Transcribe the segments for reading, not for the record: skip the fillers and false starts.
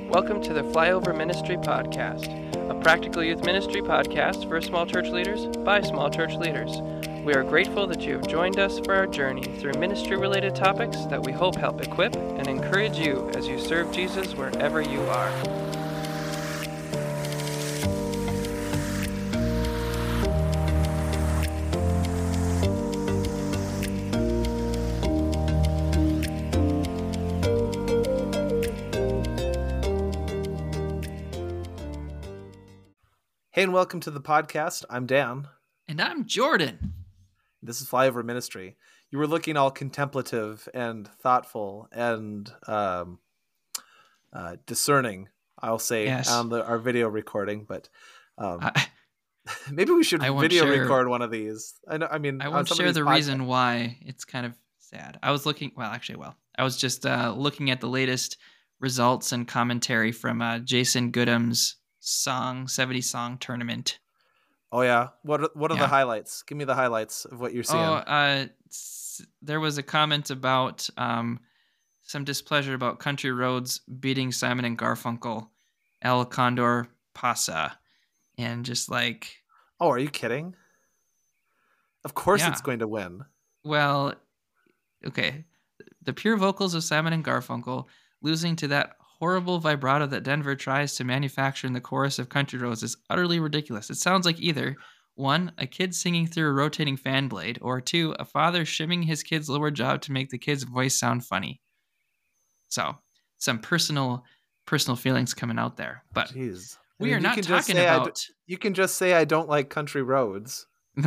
Welcome to the Flyover Ministry Podcast, a practical youth ministry podcast for small church leaders by small church leaders. We are grateful that you have joined us for our journey through ministry-related topics that we hope help equip and encourage you as you serve Jesus wherever you are. Hey, and welcome to the podcast. I'm Dan. And I'm Jordan. This is Flyover Ministry. You were looking all contemplative and thoughtful and discerning, I'll say, Yes. on our video recording. But maybe we should record one of these. I won't share the reason why. It's kind of sad. I was just looking at the latest results and commentary from Jason Goodham's 70 song tournament. Oh yeah. What are the highlights? Give me the highlights of what you're seeing. There was a comment about some displeasure about Country Roads beating Simon and Garfunkel, El Condor Pasa, and just like, oh, are you kidding? Of course it's going to win. Well, okay. The pure vocals of Simon and Garfunkel losing to that horrible vibrato that Denver tries to manufacture in the chorus of Country Roads is utterly ridiculous. It sounds like either 1, a kid singing through a rotating fan blade, or 2, a father shimming his kid's lower jaw to make the kid's voice sound funny. So, some personal feelings coming out there. But jeez. We are not talking about... You can just say I don't like Country Roads.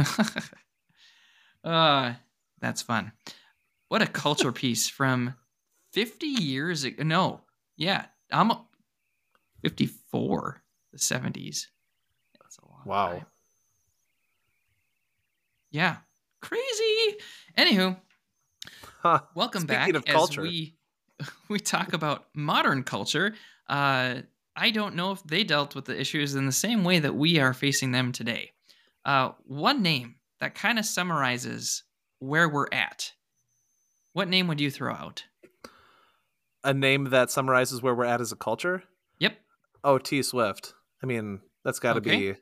That's fun. What a culture piece from 50 years ago. No. Yeah, I'm 54, the 70s. That's a long time. Yeah, crazy. Anywho, welcome back of culture. As we talk about modern culture. I don't know if they dealt with the issues in the same way that we are facing them today. One name that kind of summarizes where we're at. What name would you throw out? A name that summarizes where we're at as a culture? Yep. Oh, T Swift. I mean, that's got to be...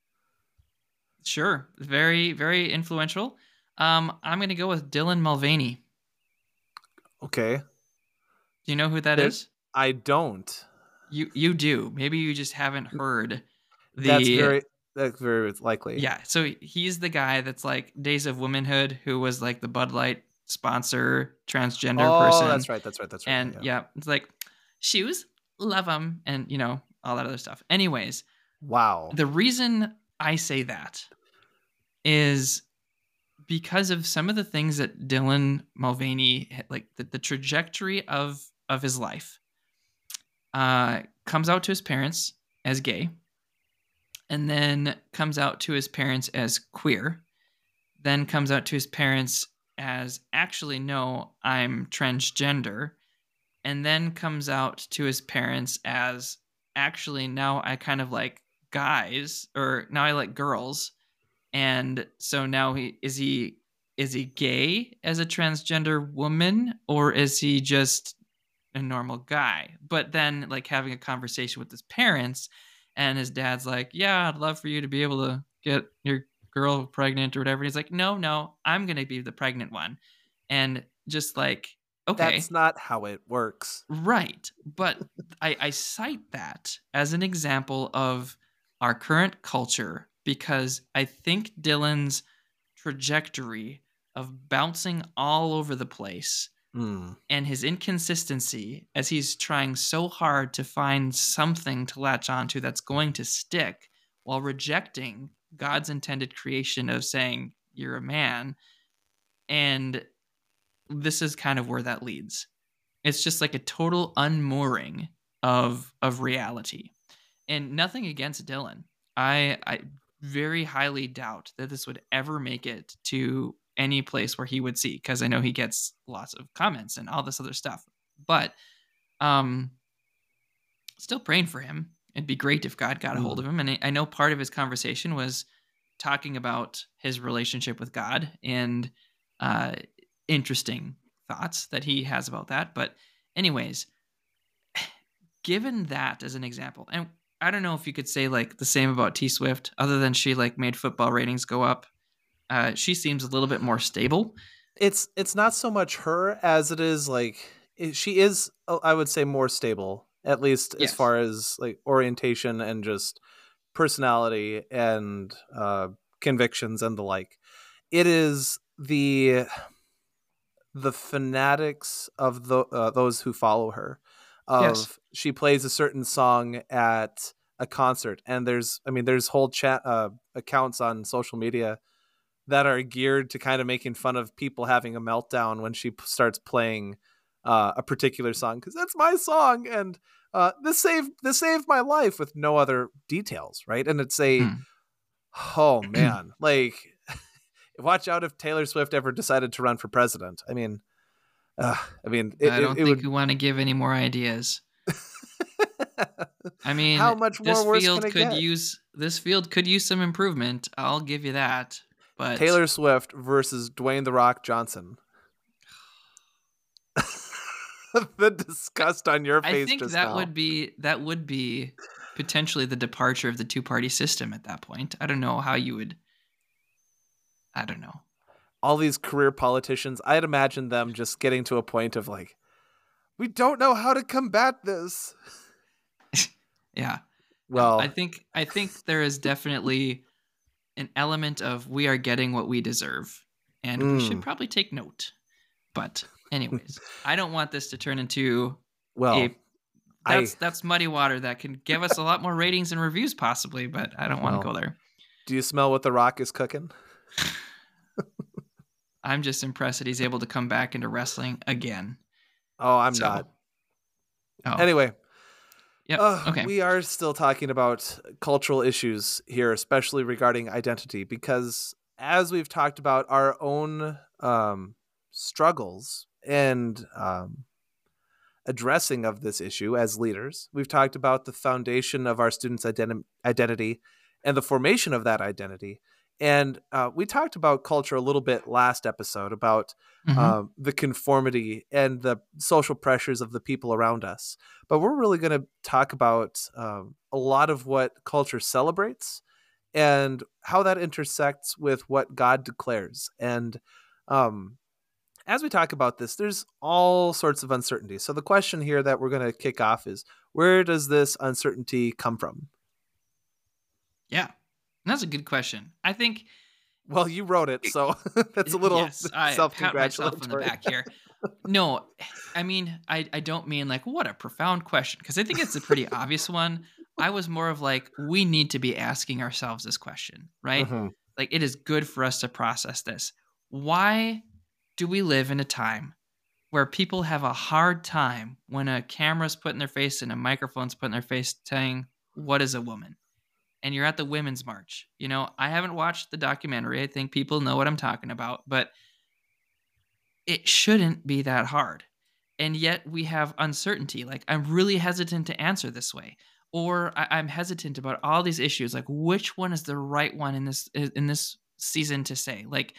Sure. Very, very influential. I'm going to go with Dylan Mulvaney. Okay. Do you know who that is? I don't. You do. Maybe you just haven't heard. That's very likely. Yeah. So he's the guy that's like Days of Womanhood, who was like the Bud Light sponsor, transgender person. Oh, that's right. And yeah, it's like shoes, love them, and all that other stuff. Anyways, wow. The reason I say that is because of some of the things that Dylan Mulvaney, like the trajectory of his life, comes out to his parents as gay, and then comes out to his parents as queer, then comes out to his parents as actually, no, I'm transgender, and then comes out to his parents as actually, now I kind of like guys, or now I like girls. And so now is he gay as a transgender woman, or is he just a normal guy? But then like having a conversation with his parents, and his dad's like, yeah, I'd love for you to be able to get your girl pregnant or whatever. And he's like, no, I'm going to be the pregnant one. And just like, okay. That's not how it works. Right. But I cite that as an example of our current culture, because I think Dylan's trajectory of bouncing all over the place and his inconsistency as he's trying so hard to find something to latch onto that's going to stick while rejecting God's intended creation of saying you're a man. And this is kind of where that leads. It's just like a total unmooring of reality. And nothing against Dylan. I very highly doubt that this would ever make it to any place where he would see, because I know he gets lots of comments and all this other stuff. But still praying for him. It'd be great if God got a hold of him. And I know part of his conversation was talking about his relationship with God and interesting thoughts that he has about that. But anyways, given that as an example, and I don't know if you could say like the same about T Swift, other than she like made football ratings go up. She seems a little bit more stable. It's not so much her as it is like she is, I would say, more stable, at least as far as like orientation and just personality and convictions and the like. It is the fanatics of those who follow her. She plays a certain song at a concert, and there's whole chat accounts on social media that are geared to kind of making fun of people having a meltdown when she starts playing a particular song, because that's my song, and this saved my life, with no other details, right? And it's oh man, like watch out if Taylor Swift ever decided to run for president. I don't think we want to give any more ideas. I mean, how much more worse can it get? This field could use some improvement. I'll give you that. But Taylor Swift versus Dwayne "The Rock" Johnson. The disgust on your face. I think that would be potentially the departure of the two-party system at that point. I don't know how you would. I don't know. All these career politicians, I'd imagine them just getting to a point of like, we don't know how to combat this. Yeah. Well, I think there is definitely an element of we are getting what we deserve, and we should probably take note. But anyways, I don't want this to turn into that's muddy water that can give us a lot more ratings and reviews possibly, but I don't want to go there. Do you smell what The Rock is cooking? I'm just impressed that he's able to come back into wrestling again. Oh, I'm not. Oh. Anyway. Yeah. Okay. We are still talking about cultural issues here, especially regarding identity, because as we've talked about our own struggles and addressing of this issue as leaders, we've talked about the foundation of our students' identity and the formation of that identity. And we talked about culture a little bit last episode, about the conformity and the social pressures of the people around us. But we're really going to talk about a lot of what culture celebrates and how that intersects with what God declares. And as we talk about this, there's all sorts of uncertainty. So the question here that we're going to kick off is, where does this uncertainty come from? Yeah. That's a good question. I think. Well, you wrote it, so that's a little self-congratulatory. Pat myself on the back here. No, I mean, I don't mean like, what a profound question, because I think it's a pretty obvious one. I was more of like, we need to be asking ourselves this question, right? Mm-hmm. Like, it is good for us to process this. Why do we live in a time where people have a hard time when a camera's put in their face and a microphone's put in their face saying, what is a woman? And you're at the Women's March. You know, I haven't watched the documentary. I think people know what I'm talking about, but it shouldn't be that hard. And yet we have uncertainty. Like, I'm really hesitant to answer this way, or I'm hesitant about all these issues. Like, which one is the right one in this season to say? Like,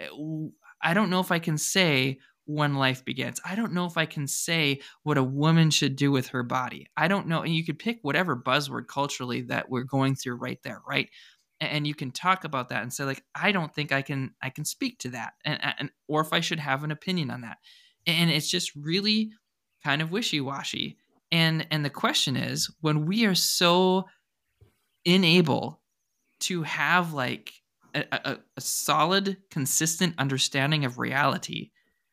I don't know if I can say when life begins. I don't know if I can say what a woman should do with her body. I don't know. And you could pick whatever buzzword culturally that we're going through right there, right? And you can talk about that and say, like, I don't think I can speak to that, and or if I should have an opinion on that. And it's just really kind of wishy-washy. And the question is, when we are so unable to have like a solid, consistent understanding of reality,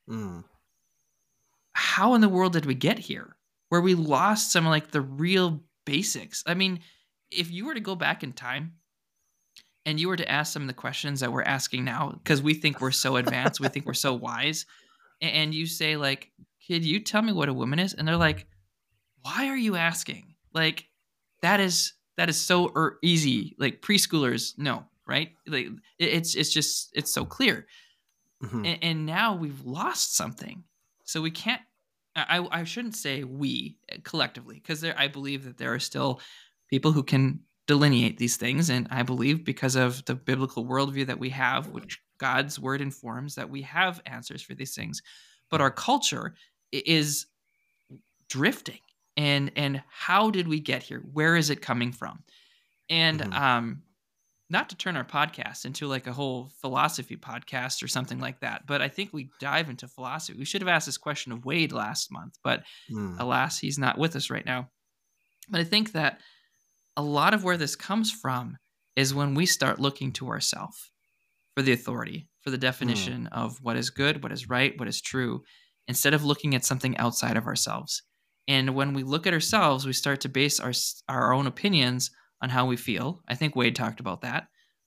how in the world did we get here, where we lost some of like the real basics? I mean, if you were to go back in time and you were to ask some of the questions that we're asking now, because we think we're so advanced, we think we're so wise, and you say like, kid, you tell me what a woman is, and they're like, why are you asking? Like, that is so easy. Like, preschoolers know, right? Like, it's so clear. Mm-hmm. And now we've lost something. So we can't, I shouldn't say we collectively, because I believe that there are still people who can delineate these things. And I believe, because of the biblical worldview that we have, which God's word informs, that we have answers for these things. But our culture is drifting. and how did we get here? Where is it coming from? And not to turn our podcast into like a whole philosophy podcast or something like that, but I think we dive into philosophy. We should have asked this question of Wade last month, but alas, he's not with us right now. But I think that a lot of where this comes from is when we start looking to ourselves for the authority, for the definition of what is good, what is right, what is true, instead of looking at something outside of ourselves. And when we look at ourselves, we start to base our own opinions on how we feel. I think Wade talked about that,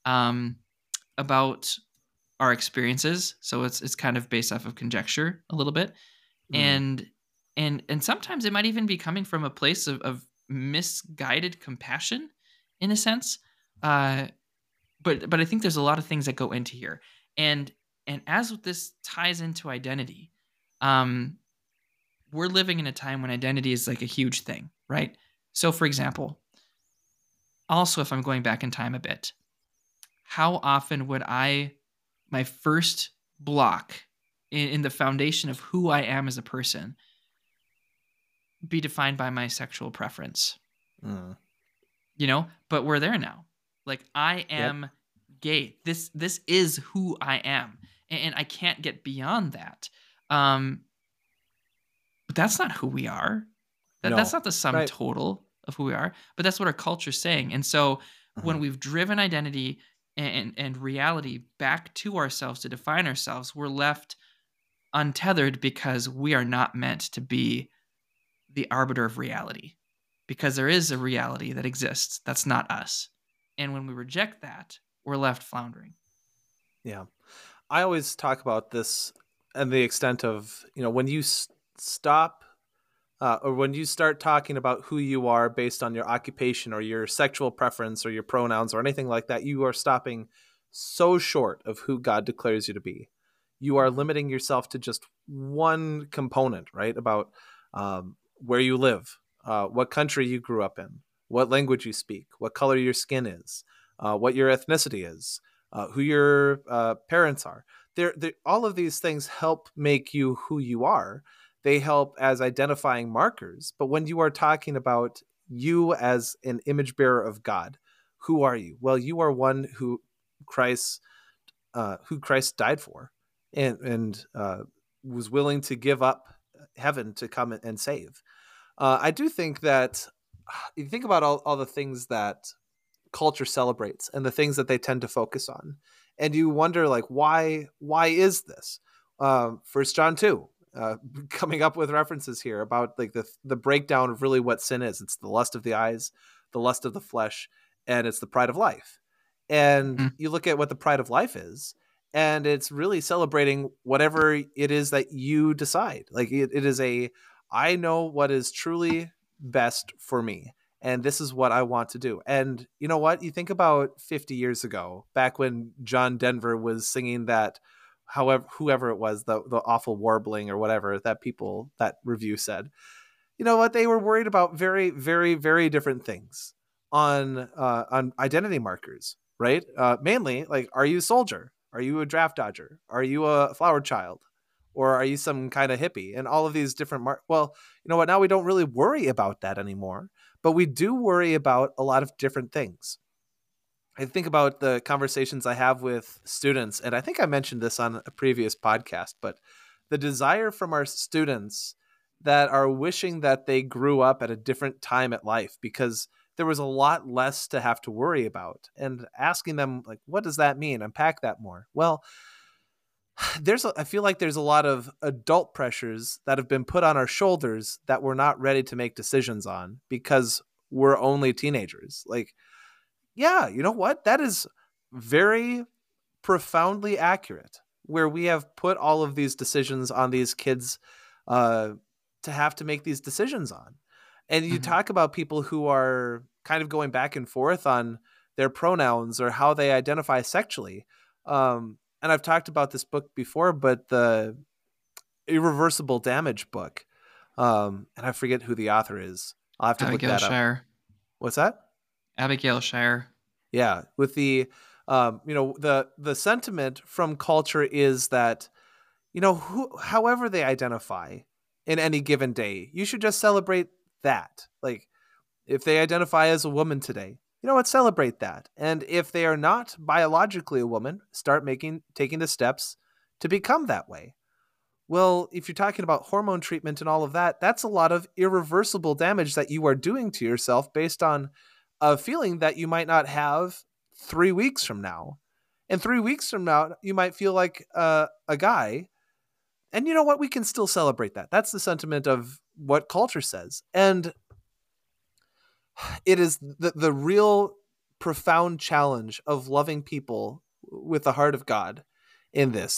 about our experiences. So it's kind of based off of conjecture a little bit. And sometimes it might even be coming from a place of misguided compassion in a sense. But I think there's a lot of things that go into here. And as this ties into identity, we're living in a time when identity is like a huge thing, right? So for example, also, if I'm going back in time a bit, how often would my first block in the foundation of who I am as a person be defined by my sexual preference? But we're there now. Like, I am gay. This is who I am. And I can't get beyond that. But that's not who we are. That's not the sum total of who we are, but that's what our culture is saying. And so when we've driven identity and reality back to ourselves to define ourselves, we're left untethered because we are not meant to be the arbiter of reality, because there is a reality that exists that's not us. And when we reject that, we're left floundering. Yeah. I always talk about this and the extent of, when you stop or when you start talking about who you are based on your occupation or your sexual preference or your pronouns or anything like that, you are stopping so short of who God declares you to be. You are limiting yourself to just one component, right? About where you live, what country you grew up in, what language you speak, what color your skin is, what your ethnicity is, who your parents are. All of these things help make you who you are. They help as identifying markers. But when you are talking about you as an image bearer of God, who are you? Well, you are one who Christ died for and was willing to give up heaven to come and save. I do think that you think about all the things that culture celebrates and the things that they tend to focus on, and you wonder, like, why is this? 1 John 2. Coming up with references here about like the breakdown of really what sin is. It's the lust of the eyes, the lust of the flesh, and it's the pride of life. And you look at what the pride of life is, and it's really celebrating whatever it is that you decide. Like it is I know what is truly best for me, and this is what I want to do. And you know what? You think about 50 years ago, back when John Denver was singing that, whoever it was, the awful warbling or whatever that review said, you know what? They were worried about very, very, very different things on identity markers, right? Mainly, like, are you a soldier? Are you a draft dodger? Are you a flower child? Or are you some kind of hippie? And all of these different well, you know what? Now we don't really worry about that anymore, but we do worry about a lot of different things. I think about the conversations I have with students, and I think I mentioned this on a previous podcast, but the desire from our students that are wishing that they grew up at a different time at life because there was a lot less to have to worry about, and asking them, like, what does that mean? Unpack that more. Well, I feel like there's a lot of adult pressures that have been put on our shoulders that we're not ready to make decisions on because we're only teenagers. Like, yeah, you know what? That is very profoundly accurate, where we have put all of these decisions on these kids to have to make these decisions on. And you talk about people who are kind of going back and forth on their pronouns or how they identify sexually. And I've talked about this book before, but the Irreversible Damage book, and I forget who the author is. I'll have to look that up. What's that? Abigail Shire. Yeah, with the the sentiment from culture is that, however they identify in any given day, you should just celebrate that. Like, if they identify as a woman today, you know what? Celebrate that. And if they are not biologically a woman, start taking the steps to become that way. Well, if you're talking about hormone treatment and all of that, that's a lot of irreversible damage that you are doing to yourself based on a feeling that you might not have 3 weeks from now. And 3 weeks from now, you might feel like a guy. And you know what? We can still celebrate that. That's the sentiment of what culture says. And it is the real profound challenge of loving people with the heart of God in this.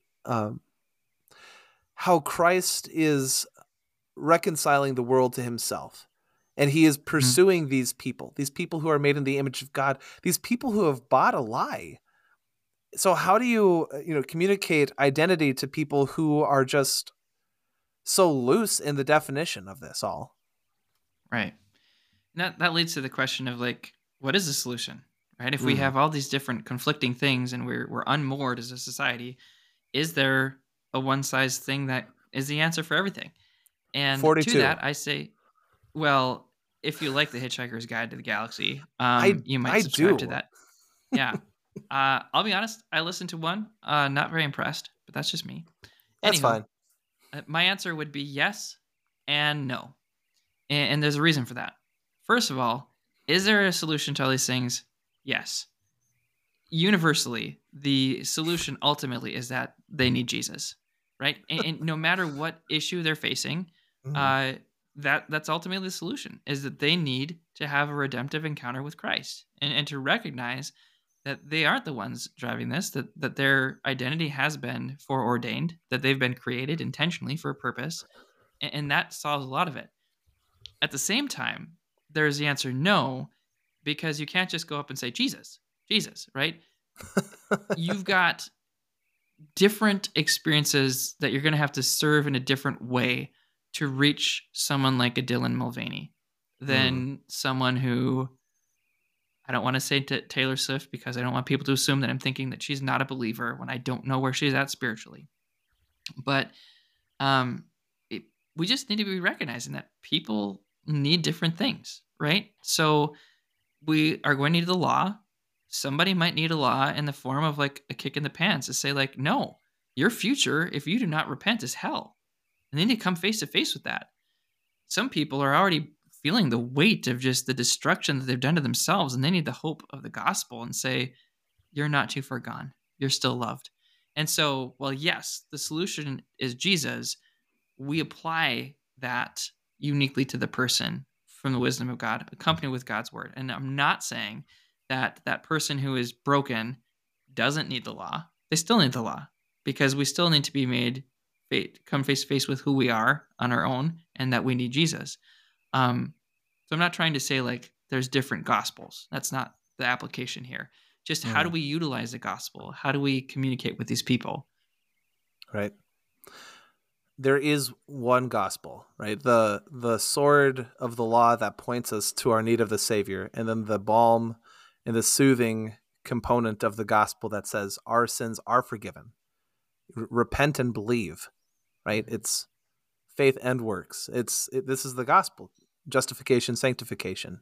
How Christ is reconciling the world to himself. And he is pursuing these people who are made in the image of God, these people who have bought a lie. So how do you communicate identity to people who are just so loose in the definition of this all? Right. And that leads to the question of, like, what is the solution, right? If we have all these different conflicting things and we're unmoored as a society, is there a one-size thing that is the answer for everything? And 42. To that, I say, well, if you like The Hitchhiker's Guide to the Galaxy, you might subscribe to that. Yeah. I'll be honest, I listened to one, not very impressed, but that's just me. That's fine. My answer would be yes and no. And there's a reason for that. First of all, is there a solution to all these things? Yes. Universally, the solution ultimately is that they need Jesus, right? And no matter what issue they're facing, that's ultimately the solution, is that they need to have a redemptive encounter with Christ and to recognize that they aren't the ones driving this, that their identity has been foreordained, that they've been created intentionally for a purpose, and that solves a lot of it. At the same time, there's the answer no, because you can't just go up and say, Jesus, right? You've got different experiences that you're going to have to serve in a different way to reach someone like a Dylan Mulvaney than someone who, I don't want to say Taylor Swift, because I don't want people to assume that I'm thinking that she's not a believer when I don't know where she's at spiritually. But we just need to be recognizing that people need different things, right? So we are going to need the law. Somebody might need a law in the form of like a kick in the pants to say, like, no, your future, if you do not repent, is hell. And they need to come face to face with that. Some people are already feeling the weight of just the destruction that they've done to themselves, and they need the hope of the gospel and say, you're not too far gone. You're still loved. And so, well, yes, the solution is Jesus. We apply that uniquely to the person from the wisdom of God, accompanied with God's word. And I'm not saying that that person who is broken doesn't need the law. They still need the law, because we still need to be come face to face with who we are on our own, and that we need Jesus. So I'm not trying to say like there's different gospels. That's not the application here. Just how do we utilize the gospel? How do we communicate with these people? Right. There is one gospel, right? The sword of the law that points us to our need of the Savior, and then the balm and the soothing component of the gospel that says our sins are forgiven. Repent and believe, right? It's faith and works. This is the gospel. Justification, sanctification.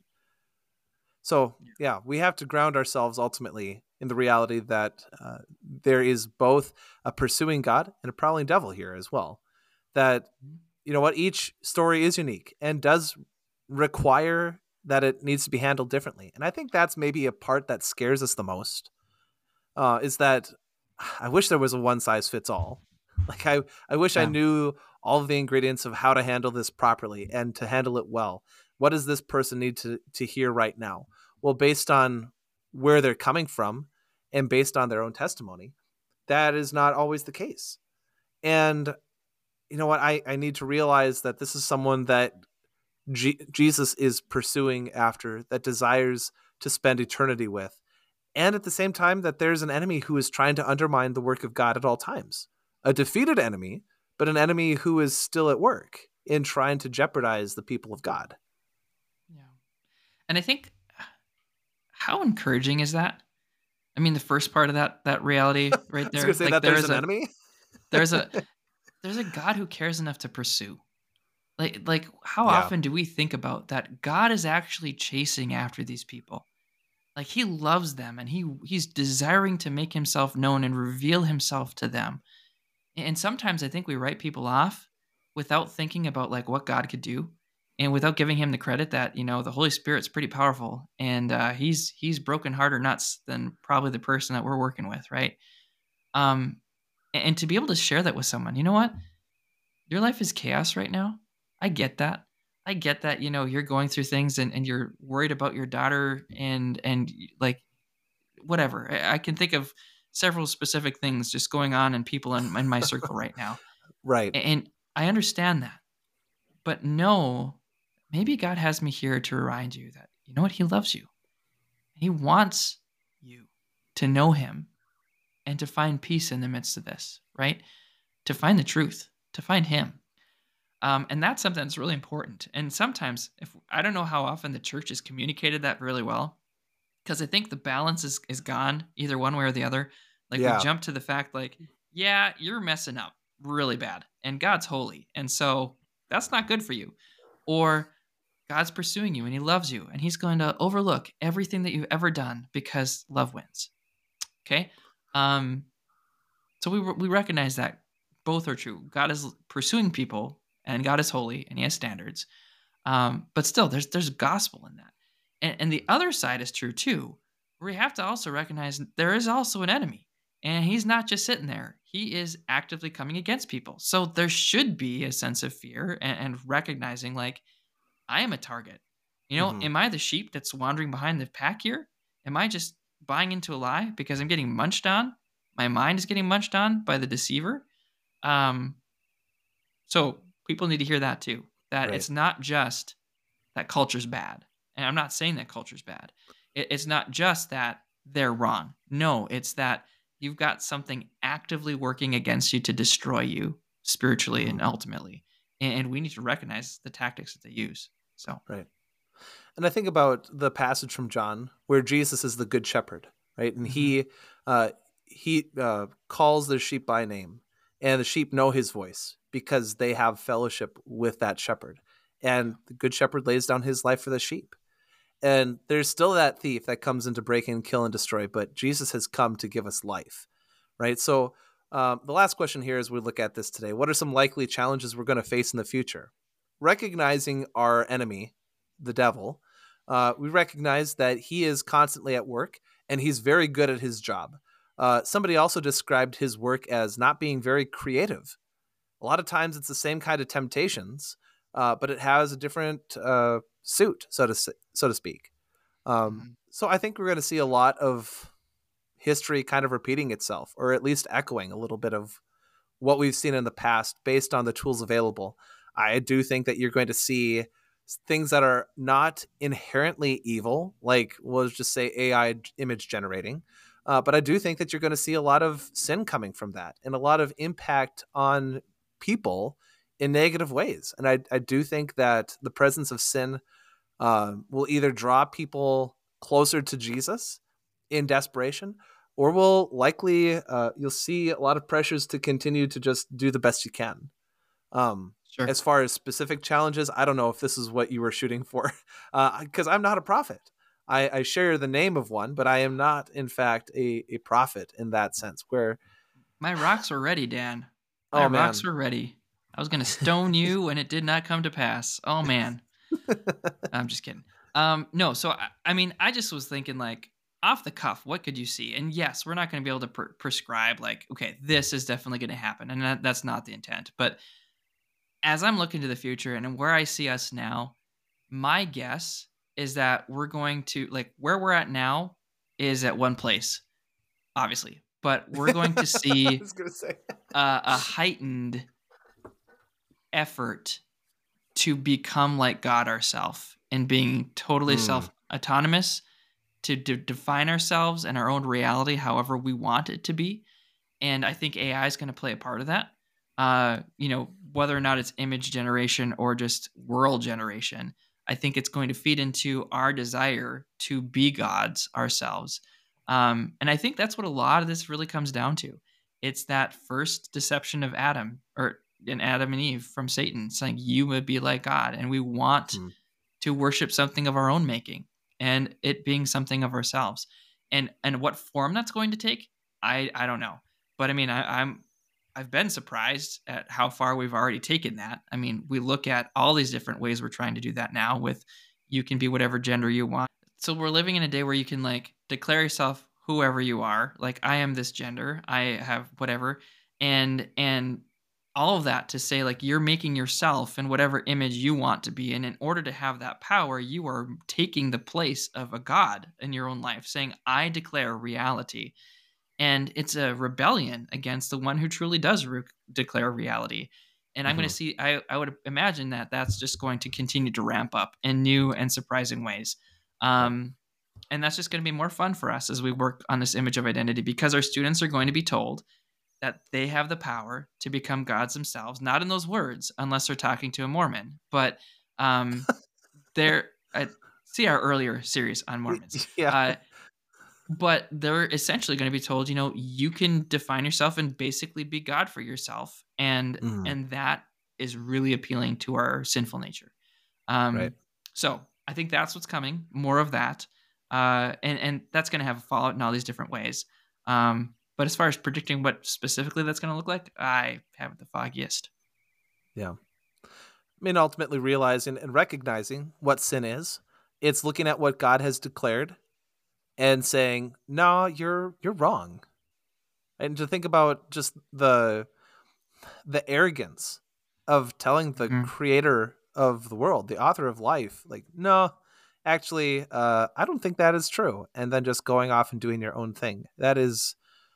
So, yeah, we have to ground ourselves ultimately in the reality that there is both a pursuing God and a prowling devil here as well. That, you know what, each story is unique and does require that it needs to be handled differently. And I think that's maybe a part that scares us the most, is that I wish there was a one-size-fits-all. Like, I wish I knew all of the ingredients of how to handle this properly and to handle it well. What does this person need to hear right now? Well, based on where they're coming from and based on their own testimony, that is not always the case. And you know what? I need to realize that this is someone that Jesus is pursuing after, that desires to spend eternity with. And at the same time, that there's an enemy who is trying to undermine the work of God at all times. A defeated enemy, but an enemy who is still at work in trying to jeopardize the people of God. Yeah. And I think, how encouraging is that? I mean, the first part of that reality right there. I was going to say that there's an enemy? There's a God who cares enough to pursue. Like how Yeah. often do we think about that God is actually chasing after these people? Like he loves them and he's desiring to make himself known and reveal himself to them. And sometimes I think we write people off without thinking about like what God could do and without giving him the credit that, the Holy Spirit's pretty powerful and he's broken harder nuts than probably the person that we're working with, right? Um and to be able to share that with someone, you know what? Your life is chaos right now. I get that. I get that, you're going through things and you're worried about your daughter and like whatever. I can think of several specific things just going on in people in my circle right now. Right. And I understand that. But no, maybe God has me here to remind you that, you know what? He loves you. He wants you to know him and to find peace in the midst of this, right? To find the truth, to find him. And that's something that's really important. And sometimes, if I don't know how often the church has communicated that really well, because I think the balance is gone either one way or the other. Like we Yeah. jump to the fact, like, yeah, you're messing up really bad, and God's holy, and so that's not good for you. Or God's pursuing you and he loves you, and he's going to overlook everything that you've ever done because love wins. Okay, so we recognize that both are true. God is pursuing people, and God is holy, and he has standards. But still, there's gospel in that, and the other side is true too. We have to also recognize there is also an enemy, and he's not just sitting there. He is actively coming against people. So there should be a sense of fear and recognizing, like, I am a target. Mhm. Am I the sheep that's wandering behind the pack here? Am I just buying into a lie because I'm getting munched on? My mind is getting munched on by the deceiver. Um, so people need to hear that too. That Right. it's not just that culture's bad. And I'm not saying that culture's bad. It's not just that they're wrong. No, it's that you've got something actively working against you to destroy you spiritually and ultimately. And we need to recognize the tactics that they use. So, Right. And I think about the passage from John where Jesus is the good shepherd, right? And he calls the sheep by name, and the sheep know his voice because they have fellowship with that shepherd. And the good shepherd lays down his life for the sheep. And there's still that thief that comes in to break in, kill, and destroy, but Jesus has come to give us life, right? So the last question here as we look at this today, what are some likely challenges we're going to face in the future? Recognizing our enemy, the devil, we recognize that he is constantly at work and he's very good at his job. Somebody also described his work as not being very creative. A lot of times it's the same kind of temptations, but it has a different suit, so to speak. So I think we're going to see a lot of history kind of repeating itself, or at least echoing a little bit of what we've seen in the past based on the tools available. I do think that you're going to see things that are not inherently evil, like we'll just say AI image generating. But I do think that you're going to see a lot of sin coming from that and a lot of impact on people in negative ways. And I do think that the presence of sin will either draw people closer to Jesus in desperation, or will likely, you'll see a lot of pressures to continue to just do the best you can. sure. As far as specific challenges, I don't know if this is what you were shooting for, because I'm not a prophet. I share the name of one, but I am not, in fact, a prophet in that sense. Where, My rocks were ready, Dan. My oh man, rocks were ready. I was going to stone you and it did not come to pass. Oh, man. I'm just kidding. No, so I mean, I just was thinking like off the cuff, what could you see? And yes, we're not going to be able to prescribe like, okay, this is definitely going to happen, and that's not the intent. But as I'm looking to the future and where I see us now, my guess is that we're going to like where we're at now is at one place, obviously, but we're going to I see was gonna say, a heightened effort to become like God ourselves and being totally self-autonomous to define ourselves and our own reality however we want it to be. And I think AI is going to play a part of that. Whether or not it's image generation or just world generation, I think it's going to feed into our desire to be gods ourselves. And I think that's what a lot of this really comes down to. It's that first deception of Adam, or in Adam and Eve from Satan, saying you would be like God, and we want to worship something of our own making, and it being something of ourselves. And what form that's going to take, I don't know. But I mean, I've been surprised at how far we've already taken that. I mean, we look at all these different ways we're trying to do that now with you can be whatever gender you want. So we're living in a day where you can like declare yourself whoever you are. Like, I am this gender, I have whatever. And all of that to say, like, you're making yourself in whatever image you want to be. And in order to have that power, you are taking the place of a God in your own life, saying, I declare reality. And it's a rebellion against the one who truly does declare reality. And I'm going to see, I would imagine that that's just going to continue to ramp up in new and surprising ways. And that's just going to be more fun for us as we work on this image of identity, because our students are going to be told that they have the power to become gods themselves, not in those words, unless they're talking to a Mormon, but see our earlier series on Mormons. Yeah. But they're essentially going to be told, you can define yourself and basically be God for yourself. And that is really appealing to our sinful nature. Right. So I think that's what's coming, more of that. And that's going to have a fallout in all these different ways. But as far as predicting what specifically that's going to look like, I haven't the foggiest. Yeah. I mean, ultimately realizing and recognizing what sin is, it's looking at what God has declared and saying, no, you're wrong. And to think about just the arrogance of telling the creator of the world, the author of life, like, no, actually, I don't think that is true. And then just going off and doing your own thing. That is,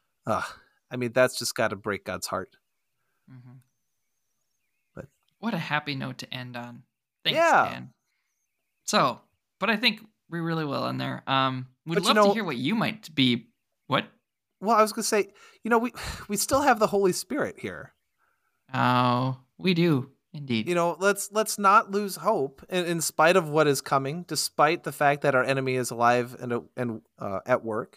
I mean, that's just got to break God's heart. Mm-hmm. But what a happy note to end on. Thanks, Dan. So, but I think we really will in there. We'd love to hear what you might be. What? Well, I was going to say, we still have the Holy Spirit here. Oh, we do. Indeed. Let's not lose hope in spite of what is coming, despite the fact that our enemy is alive and at work.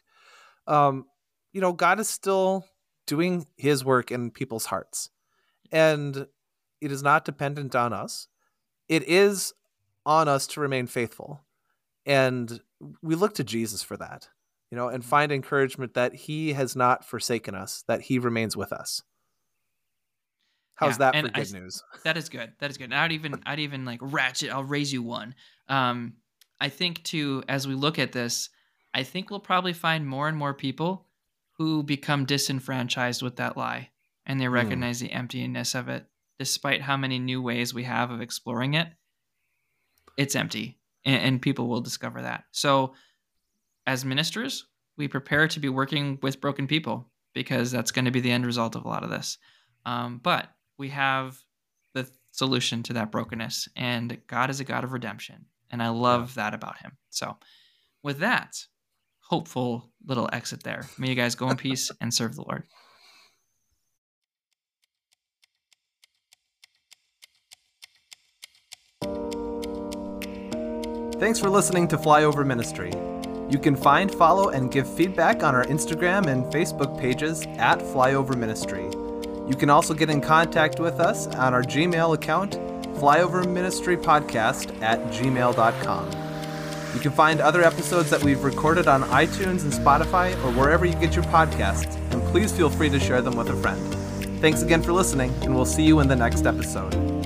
God is still doing his work in people's hearts, and it is not dependent on us. It is on us to remain faithful. And we look to Jesus for that, and find encouragement that he has not forsaken us, that he remains with us. How's that for good news? That is good. That is good. And I'd even like ratchet. I'll raise you one. I think too, as we look at this, I think we'll probably find more and more people who become disenfranchised with that lie, and they recognize the emptiness of it. Despite how many new ways we have of exploring it, it's empty, and people will discover that. So as ministers, we prepare to be working with broken people, because that's going to be the end result of a lot of this. But we have the solution to that brokenness, and God is a God of redemption, and I love that about him. So with that hopeful little exit there, may you guys go in peace and serve the Lord. Thanks for listening to Flyover Ministry. You can find, follow, and give feedback on our Instagram and Facebook pages at Flyover Ministry. You can also get in contact with us on our Gmail account, flyoverministrypodcast@gmail.com. You can find other episodes that we've recorded on iTunes and Spotify or wherever you get your podcasts, and please feel free to share them with a friend. Thanks again for listening, and we'll see you in the next episode.